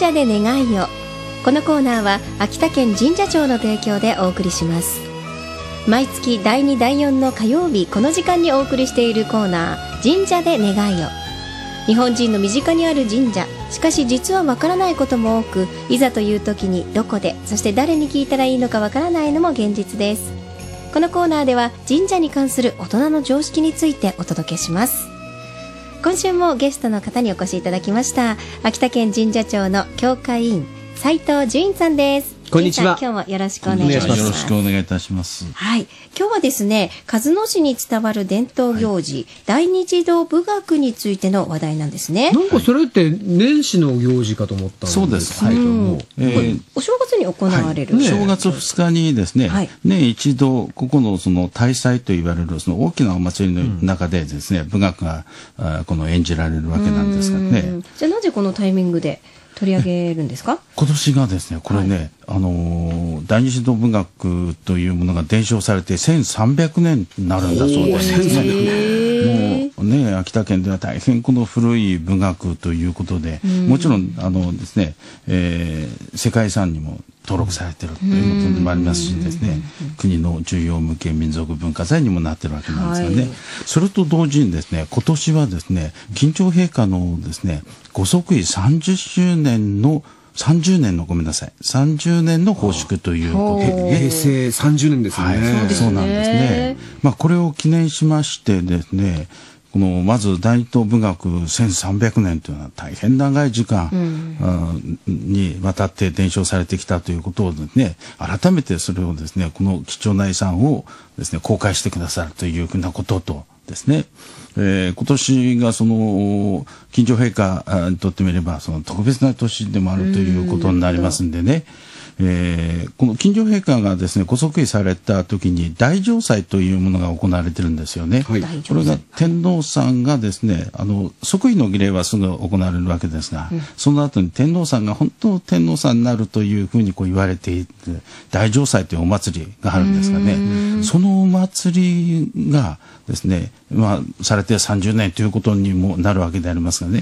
社で願いを。このコーナーは秋田県神社庁の提供でお送りします。毎月第2第4の火曜日この時間にお送りしているコーナー、神社で願いを。日本人の身近にある神社、しかし実はわからないことも多く、いざという時にどこで、そして誰に聞いたらいいのかわからないのも現実です。このコーナーでは神社に関する大人の常識についてお届けします。今週もゲストの方にお越しいただきました。秋田県神社庁の協会委員斉藤純さんです。 こんにちは。 今日もよろしくお願いします。 よろしくお願いいたします。 はい。今日はですね、鹿角市に伝わる伝統行事、大日堂舞楽についての話題なんですね。 なんかそれって年始の行事かと思ったんですけども。 そうです。はい。 お正月に行われる。 正月2日にですね、年一度、ここのその大祭と言われるその大きなお祭りの中でですね、舞楽がこの演じられるわけなんですがね。 じゃあなぜこのタイミングで取り上げるんですか？ 今年がですね、これね、大日堂文学というものが伝承されて1300年になるんだそうですね。もうね、秋田県では大変この古い文学ということで、もちろんですね、世界遺産にも登録されているということでもありますしですね、国の重要無形民族文化財にもなっているわけなんですがね、それと同時にですね、今年はですね、金朝陛下のですね、ご即位30年のごめんなさい、30年の奉祝ということで、 平成30年ですね。 はい、そうなんですね。まあこれを記念しましてですね、このまず大日堂文学1300年というのは大変長い時間、にわたって伝承されてきたということをですね、改めてそれをですね、この貴重な遺産をですね、公開してくださるというふうなこととですね、今年がその金城陛下にとってみればその特別な年でもあるということになりますんでね、この金城陛下がですねご即位された時に大嘗祭というものが行われてるんですよね。はい、これが天皇さんがですね即位の儀礼はすぐ行われるわけですが、その後に天皇さんが本当天皇さんになるというふうにこう言われていて、大嘗祭というお祭りがあるんですがね、そのお祭りがですね、されて30年ということにもなるわけでありますがね、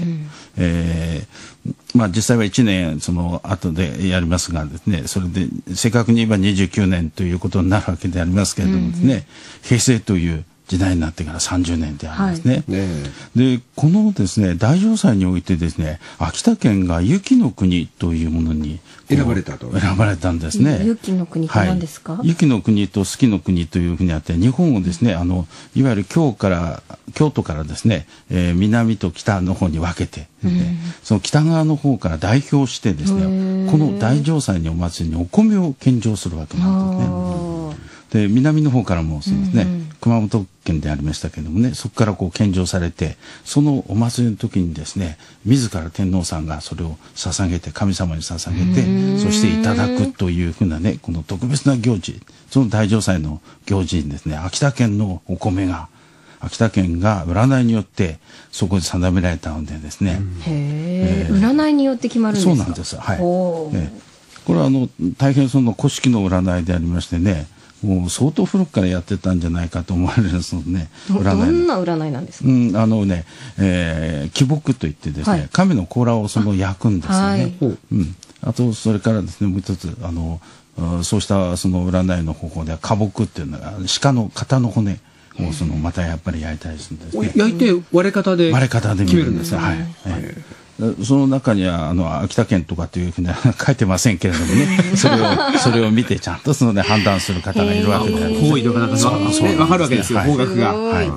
実際は1年その後でやりますがですね、それで正確に言えば29年ということになるわけでありますけれどもですね、平成という時代になってから30年でありますね。で、このですね、大嘗祭においてですね、秋田県が雪の国というものに選ばれたんですね。 雪の国って何ですか？ 雪の国と四季の国というふうにあって、日本をですね、いわゆる京都からですね、南と北の方に分けて、その北側の方から代表してですね、この大嘗祭にお祭りにお米を献上するわけなんですね。で、南の方からもそうですね、熊本県でありましたけれどもね、そこからこう献上されて、そのお祭りの時にですね、自ら天皇さんがそれを捧げて、神様に捧げて、そしていただくというふうなね、この特別な行事、その大嘗祭の行事にですね、秋田県のお米が、秋田県が占いによってそこで定められたのでですね、 占いによって決まるんですか？ そうなんです。はい。これは大変その古式の占いでありましてね、もう相当古くからやってたんじゃないかと思われるそのね、 占い。どんな占いなんですか？ 木木といってですね、亀の甲羅を焼くんですよね。あとそれからですね、もう一つそうしたその占いの方法では花木っていうのが鹿の肩の骨をまたやっぱり焼いたりするんですね。 焼いて割れ方で決めるんですか？ はい。その中には秋田県とかというふうには書いてませんけれどもね、それを見てちゃんと判断する方がいるわけであります。 方位とかなんか分かるわけですよ、方角が。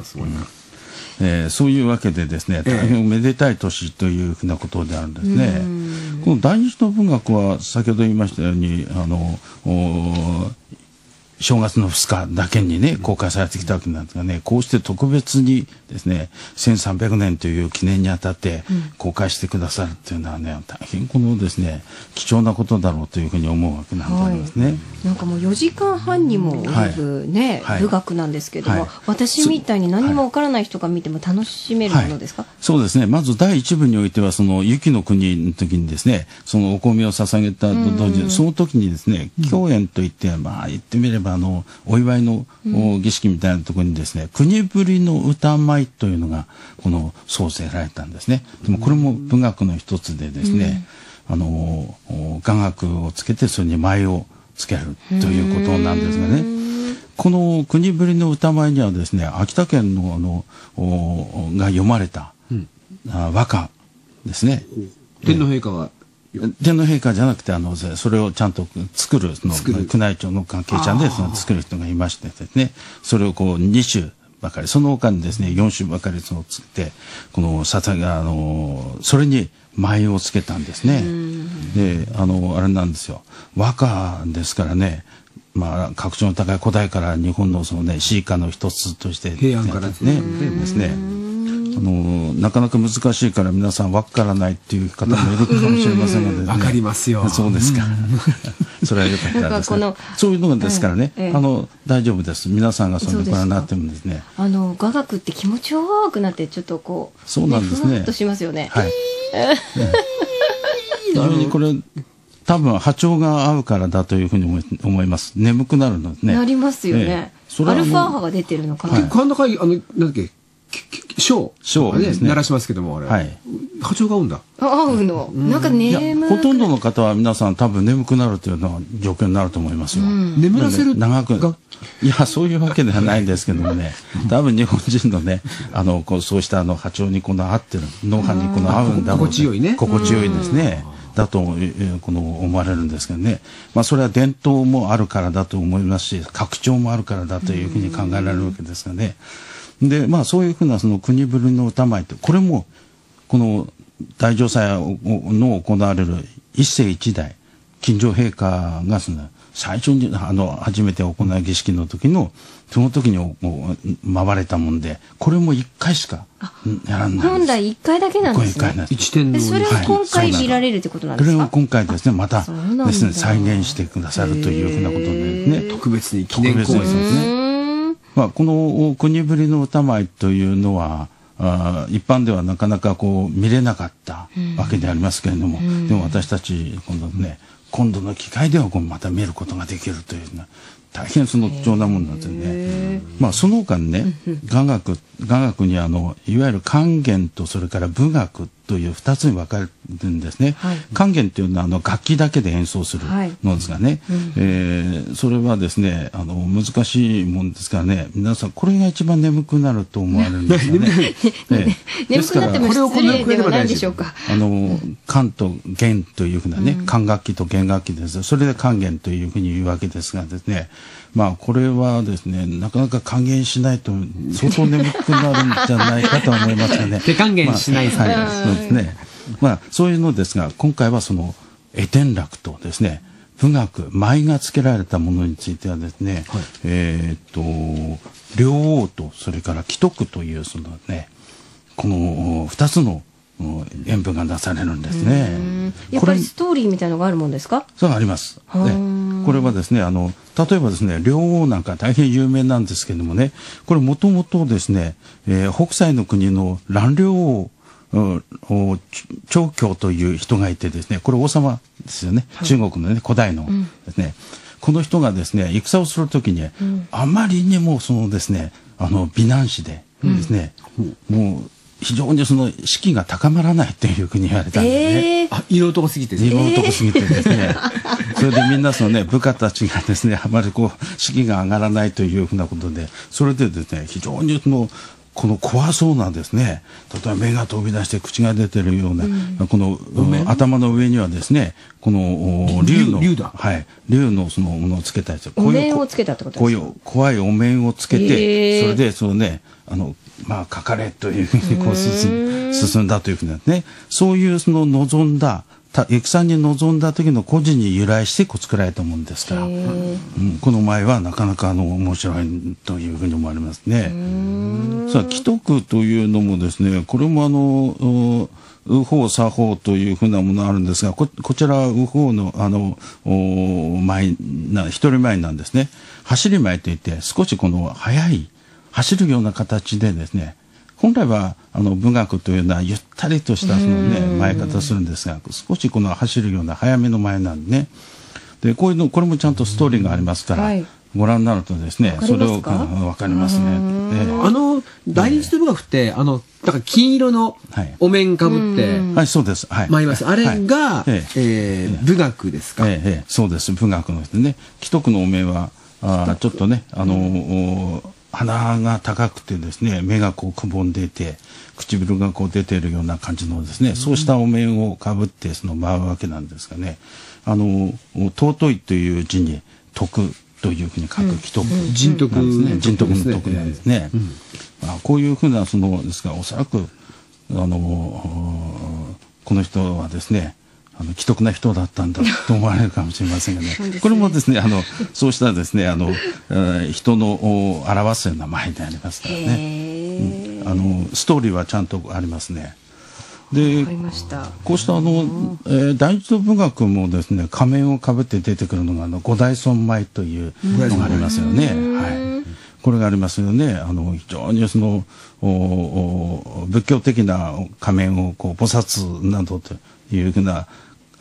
そういうわけでですね、大変おめでたい年というふうなことであるんですね。この大日堂文学は先ほど言いましたように正月の2日だけにね公開されてきたわけなんですがね、こうして特別にですね1300年という記念にあたって公開してくださるっていうのはね、大変このですね貴重なことだろうというふうに思うわけなんでありますね。 なんかもう4時間半にも及ぶね、舞楽なんですけども、私みたいに何もわからない人が見ても楽しめるものですか？ そうですね。まず第一部においてはその雪の国の時にですね、そのお米を捧げたと同時にその時にですね、狂宴といって言ってみればお祝いの儀式みたいなところにですね、国ぶりの歌舞というのが創成られたんですね。でもこれも文学の一つでですね、 雅楽をつけてそれに舞をつけるということなんですがね、この国ぶりの歌舞にはですね、秋田県のが読まれた、和歌ですね。 天皇陛下が天皇陛下じゃなくてそれをちゃんと作る宮内庁の関係者で作る人がいましてですね、それをこう2種ばかり、その他にですね4種ばかり作ってこのそれに舞をつけたんですね。であれなんですよ、和歌ですからね、まあ格調の高い古代から日本のそのね詩歌の一つとして平安からですねなかなか難しいから皆さん分からないっていう方もいるかもしれませんので、 分かりますよ。 そうですか。それはよかったですね。そういうのがですからね、大丈夫です。皆さんがそれご覧になってもですね。 雅楽って気持ちよくなってちょっとこうそうなんですね。 ふわっとしますよね。 はい。非常にこれ多分波長が合うからだというふうに思います。眠くなるのね。 なりますよね。アルファ波が出てるのかな。 結構高いなんだっけ。小ですね。 鳴らしますけども、あれ。波長が合うんだ。 合うの。なんか眠ほとんどの方は皆さん多分眠くなるというのは状況になると思いますよ。 眠らせる長く。いや、そういうわけではないんですけどもね、多分日本人のね、そうした波長に合ってる、脳波に合うんだろう。 心地よいね。 心地よいですね。だと思われるんですけどね、まあ、それは伝統もあるからだと思いますし、格調もあるからだというふうに考えられるわけですがね。で、まあ、そういうふうなその国ぶりの歌舞って、これもこの大嘗祭の行われる一世一代金城陛下が最初に初めて行う儀式の時のその時に回れたもんで、これも1回しかやらないんです。 本来1回だけなんですね。 一天皇それを今回見られるってことなんですか。 これを今回ですね、またですね再現してくださるというふうなことでね、 特別に記念公演ですね。 まあ、この国ぶりの歌舞というのは一般ではなかなかこう見れなかったわけでありますけれども、でも私たち今度の機会ではまた見ることができるというのは大変その貴重なものなんですよね。まあ、その他にね、雅楽にいわゆる管弦とそれから舞楽という2つに分かれるんですね。管弦というのは楽器だけで演奏するのですがね、それはですね難しいもんですからね、皆さんこれが一番眠くなると思われるんですよね。 眠くなっても失礼ではないでしょうか。 管と弦というふうなね、管楽器と弦楽器です。それで管弦というふうに言うわけですがですね、まあこれはですねなかなか還元しないと相当眠くなるんじゃないかと思いますよね。 手還元しないですね。 そうですね。まあそういうのですが、今回はその絵天楽とですね舞楽舞が付けられたものについてはですね、両王とそれから祈徳というそのねこの2つの演舞が出されるんですね。 やっぱりストーリーみたいなのがあるもんですか。 そうあります。これはですね例えばですね両王なんか大変有名なんですけれどもね、これもともとですね、北斎の国の蘭陵王長教という人がいてですね、これ王様ですよね、中国のね古代のですね、この人がですね戦をするときに、あまりにもそのですね美男子でですね、もう非常にその士気が高まらないというふうに言われたんですね。 色男すぎて色男すぎてですね、それでみんなそのね部下たちがですねあまりこう士気が上がらないというふうなことで、それでですね非常にこの怖そうなですね、例えば目が飛び出して口が出てるような、この頭の上にはですねこの竜のそのものをつけたやつ、 お面をつけたってことですか。 こういう怖いお面をつけて、それでそのねまあかかれというふうにこう進んだというふうなね、そういうその望んだ戦に臨んだ時の故事に由来して作られたものですから、この舞はなかなか面白いというふうに思われますね。さあ祈徳というのもですね、これも右方左方というふうなものがあるんですが、こちらは右方の舞一人舞なんですね。走り舞といって少しこの速い走るような形でですね、本来は文楽というのはゆったりとしたそのね舞い方するんですが、少しこの走るような早めの舞なんでね。でこれもちゃんとストーリーがありますから、 ご覧になるとですね、それをわかりますね。 大日文学って、だから金色のお面かぶって、 はい、そうです。はい。 舞います。あれが、武学ですか。 そうです。武学のですね。既得のお面は、ちょっとね、鼻が高くてですね、目がこうくぼんでいて、唇がこう出ているような感じのですね、そうしたお面をかぶって舞うわけなんですがね、尊いという字に徳というふうに書く既得、 人徳なんですね。人徳の徳なんですね。こういうふうなですが、おそらくこの人はですね、既得な人だったんだと思われるかもしれませんがね。これもですね、そうしたですね、人の表すような舞でありますからね。ストーリーはちゃんとありますね。で、こうした大日文学もですね、仮面をかぶって出てくるのが五代尊舞というのがありますよね。はい。これがありますよね。非常に仏教的な仮面を菩薩などというふうな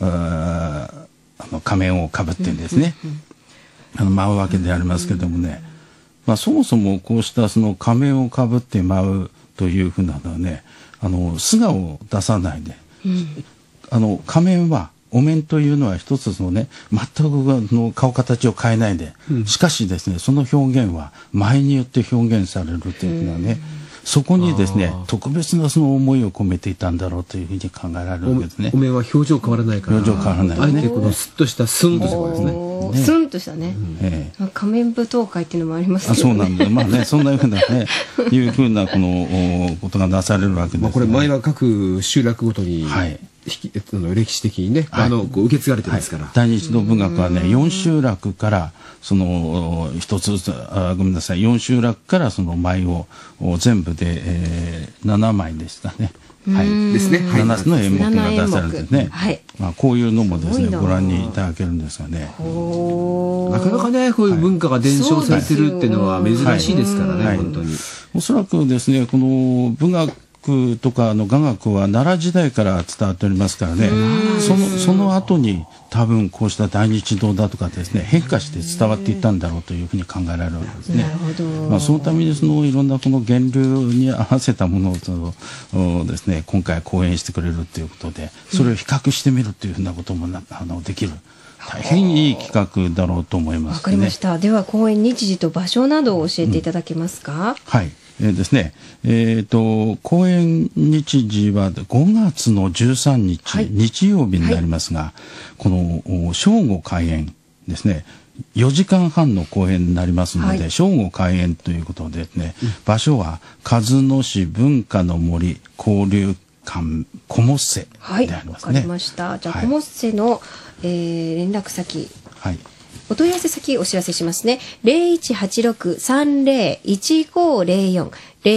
仮面をかぶってですね、舞うわけでありますけれどもね、そもそもこうした仮面をかぶって舞うというふうなのはね、素顔を出さないで、仮面はお面というのは一つね、全く顔形を変えないで、しかしですね、その表現は舞によって表現されるというのはね、そこにですね、特別な思いを込めていたんだろうというふうに考えられるわけですね。 お面は表情変わらないから。 表情変わらない、 あえてこのスッとしたスンとしたことですね。 スンとしたね。仮面舞踏会っていうのもありますけどね。 そうなんだ。まあね、そんなふうなね、いうふうなことがなされるわけですね。 これ前は各集落ごとに、歴史的にね、受け継がれてますから。 大日の文学はね、4集落から一つずつ、ごめんなさい、4集落から舞を全部で7枚でしたね。はい。 ですね。 7つの演目が出されてね。はい。こういうのもですね、ご覧にいただけるんですがね。 なかなかね、こういう文化が伝承されてるっていうのは珍しいですからね、本当に。 おそらくですね、この文学とか雅楽は奈良時代から伝わっておりますからね、その後に多分こうした大日堂だとかですね、変化して伝わっていったんだろうというふうに考えられるわけですね。そのためにいろんなこの源流に合わせたものをですね、今回講演してくれるということで、それを比較してみるというふうなこともできる。大変いい企画だろうと思いますね。 わかりました。では講演日時と場所などを教えていただけますか。 はい。ですね、公演日時は5月の13日、日曜日になりますが、この正午開演ですね、4時間半の公演になりますので、正午開演ということでね、場所は鹿角市文化の森交流館コモッセでありますね。 わかりました。じゃあ、コモッセの、連絡先。お問い合わせ先お知らせしますね。0186-30-1504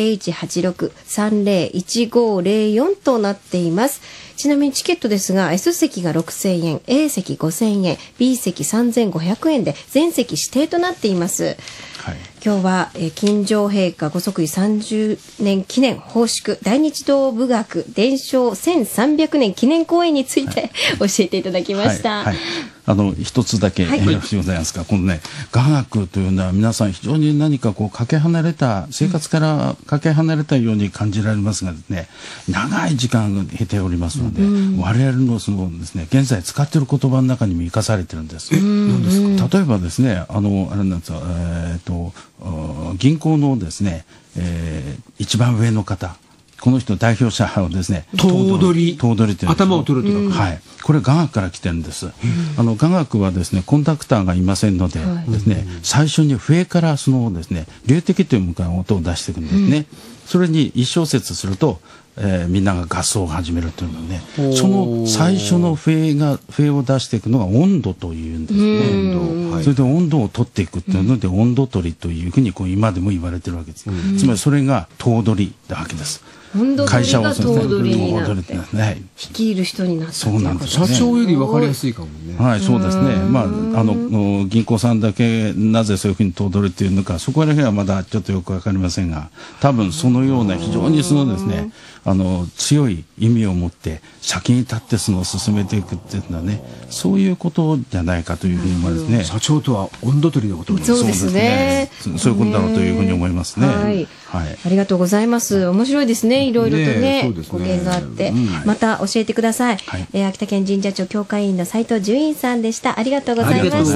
0186-30-1504となっています。ちなみにチケットですが S 席が6000円、A 席5000円、B 席3500円で全席指定となっています。今日は、金城陛下ご即位30年記念奉祝大日堂武学伝承1300年記念公演について、教えていただきました。 一つだけよろしいございますか。このね、雅楽というのは皆さん非常に何かかけ離れた、生活からかけ離れたように感じられますがですね、長い時間が経ておりますので、我々のですね、現在使っている言葉の中にも生かされてるんです。何ですか？例えばですね、あれなんですよ、銀行のですね、一番上の方、この人代表者をですね、 頭取という頭を取るというか、 はい、これ雅楽から来てるんです。雅楽はですね、コンダクターがいませんのでですね、最初に笛からですね、流笛という向かい音を出していくんですね。それに一小節すると、みんなが合奏を始めるというのね、その最初の笛を出していくのが音頭というんですね。それで音頭を取っていくというので、音頭取りというふうに今でも言われてるわけです。つまりそれが頭取なわけです。 会社を頭取になって率いる人になったっていうことですね。 社長より分かりやすいかもね。 はい、そうですね。まあ、銀行さんだけなぜそういうふうに頭取っていうのか、そこら辺はまだちょっとよく分かりませんが、多分そのような非常にそのですね、強い意味を持って先に立ってそのを進めていくっていうのはね、そういうことじゃないかというふうに思いますね。 社長とは温度取りのことですね。 そうですね。 そういうことだろうというふうに思いますね。 はい。ありがとうございます。面白いですね。いろいろとね、語源があって、また教えてください。秋田県神社庁協会員の斉藤純一さんでした。ありがとうございました。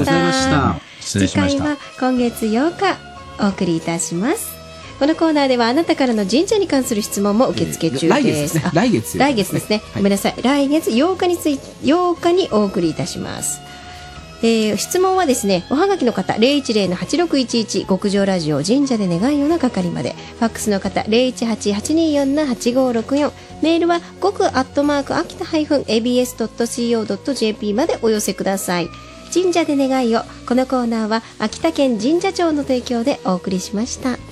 次回は今月8日お送りいたします。このコーナーではあなたからの神社に関する質問も受付中です。 来月ですね。ごめんなさい。来月8日にお送りいたします。質問はですね、おはがきの方 010-8611 極上ラジオ神社で願いよの係まで、ファックスの方 018-824-8564、メールはgoku@akita-abs.co.jp までお寄せください。神社で願いよ。このコーナーは秋田県神社庁の提供でお送りしました。